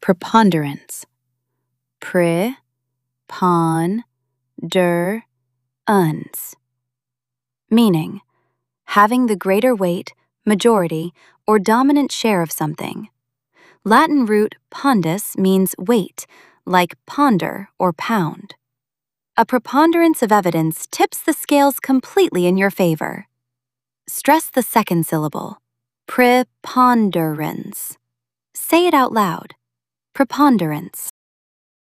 preponderance. Uns. Meaning, having the greater weight, majority, or dominant share of something. Latin root pondus means weight, like ponder or pound. A preponderance of evidence tips the scales completely in your favor. Stress the second syllable, preponderance. Say it out loud, preponderance.